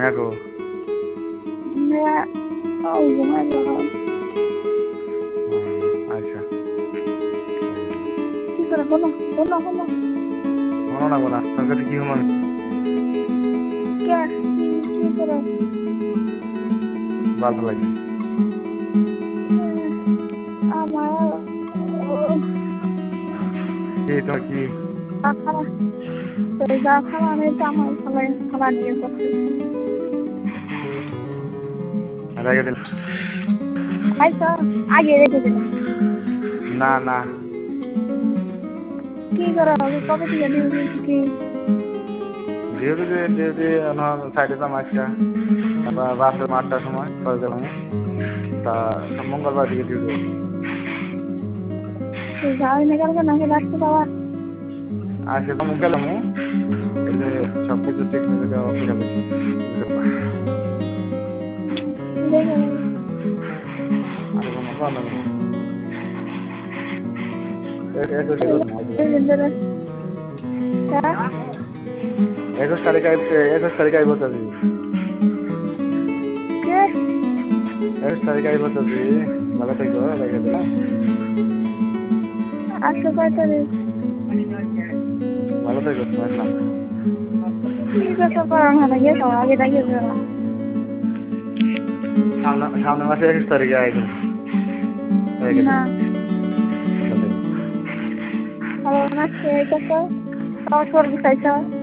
গো আচ্ছা কি করে বলো বলো বলো মনে লাগবো না তোর কাছে কি হুম কে কি করে ভালো লাগে আমার কি তোর কি যা খাওয়া আমি তো আমার খাবার দিয়ে করছি রেখে দিল আচ্ছা আগে রেখে দিলাম না না কি করা হবে কবে থেকে ডিউটি কি ডিউটি সাইডে তো মাছটা তারপর রাত্রে 8টার সময় করে দিলাম তা মঙ্গলবার দিকে ডিউটি যাওয়াই না কালকে নাকি রাখতে পাওয়া আর সে তো গেলাম সব কিছু ঠিক নিয়ে অসুবিধা করছি আর কোনো কথা নেই 21 তারিখ আইব তাজি 21 তারিখ আইব তাজি ভালো থাকো রেখে দিলাম আজকে কয় তারিখ ভালো থাকো আসলাম ঠিক আছে করার না গেছো আগে লাগিয়েছে না সামনে মাসে 21 তারিখে আইব না ভালো না খেয়ে গেছো খাওয়া সর্দি খাইছো